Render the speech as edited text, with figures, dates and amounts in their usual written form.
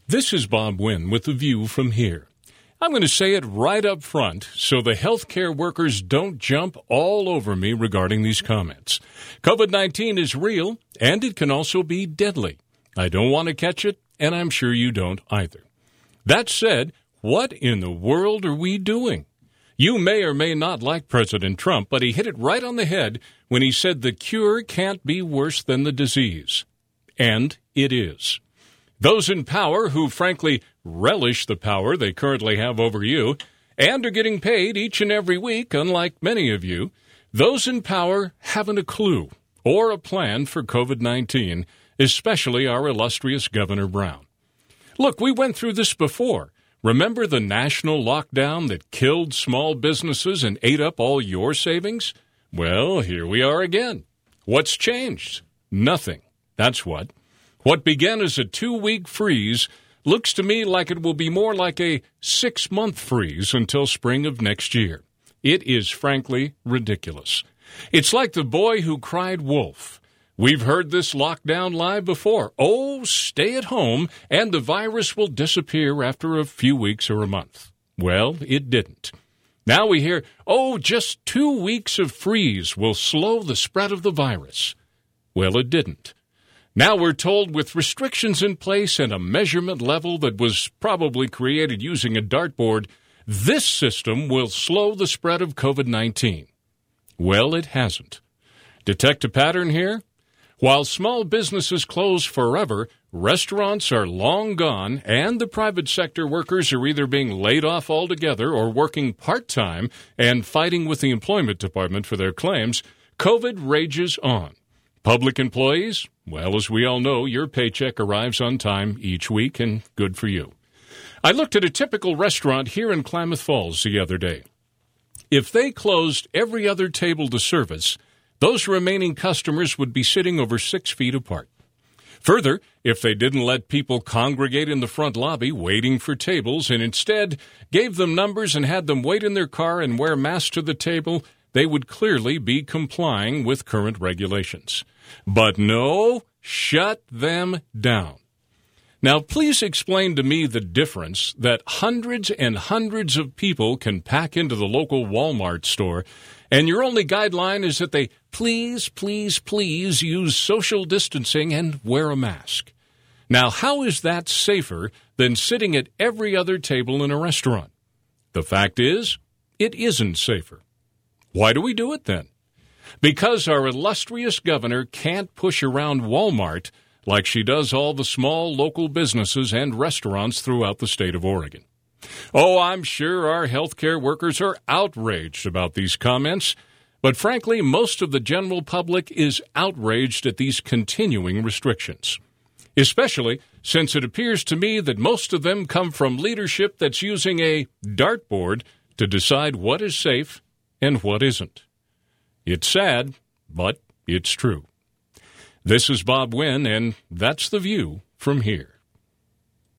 This is Bob Wynn with The View from here. I'm going to say it right up front so the healthcare workers don't jump all over me regarding these comments. COVID-19 is real, and it can also be deadly. I don't want to catch it, and I'm sure you don't either. That said, what in the world are we doing? You may or may not like President Trump, but he hit it right on the head when he said the cure can't be worse than the disease. And it is. Those in power who, frankly, relish the power they currently have over you and are getting paid each and every week, unlike many of you, those in power haven't a clue or a plan for COVID-19, especially our illustrious Governor Brown. Look, we went through this before. Remember the national lockdown that killed small businesses and ate up all your savings? Well, here we are again. What's changed? Nothing. That's what. What began as a 2-week freeze looks to me like it will be more like a 6-month freeze until spring of next year. It is frankly ridiculous. It's like the boy who cried wolf. We've heard this lockdown lie before. Oh, stay at home and the virus will disappear after a few weeks or a month. Well, it didn't. Now we hear, just 2 weeks of freeze will slow the spread of the virus. Well, it didn't. Now we're told with restrictions in place and a measurement level that was probably created using a dartboard, this system will slow the spread of COVID-19. Well, it hasn't. Detect a pattern here? While small businesses close forever, restaurants are long gone, and the private sector workers are either being laid off altogether or working part-time and fighting with the employment department for their claims, COVID rages on. Public employees, well, as we all know, your paycheck arrives on time each week, and good for you. I looked at a typical restaurant here in Klamath Falls the other day. If they closed every other table to service, those remaining customers would be sitting over 6 feet apart. Further, if they didn't let people congregate in the front lobby waiting for tables and instead gave them numbers and had them wait in their car and wear masks to the table, they would clearly be complying with current regulations. But no, shut them down. Now, please explain to me the difference that hundreds and hundreds of people can pack into the local Walmart store, and your only guideline is that they please use social distancing and wear a mask. Now, how is that safer than sitting at every other table in a restaurant? The fact is, it isn't safer. Why do we do it then? Because our illustrious governor can't push around Walmart like she does all the small local businesses and restaurants throughout the state of Oregon. Oh, I'm sure our healthcare workers are outraged about these comments, but frankly, most of the general public is outraged at these continuing restrictions, especially since it appears to me that most of them come from leadership that's using a dartboard to decide what is safe and what isn't. It's sad, but it's true. This is Bob Wynn, and that's The View from here.